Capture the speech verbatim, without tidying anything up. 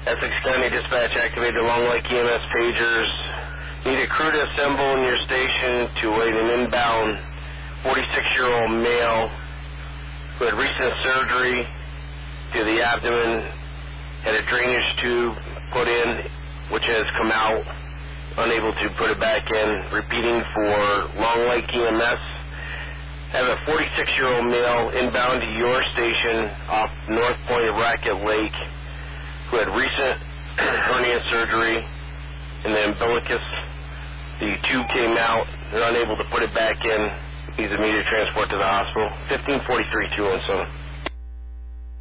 Essex County Dispatch activated Long Lake E M S pagers. Need a crew to assemble in your station to await an inbound forty-six-year-old male who had recent surgery to the abdomen, had a drainage tube put in, which has come out, unable to put it back in. Repeating for Long Lake E M S. Have a forty-six-year-old male inbound to your station off North Point Racket Lake who had recent hernia surgery in the umbilicus. The tube came out. They're unable to put it back in. Needs immediate transport to the hospital. fifteen forty-three two one seven.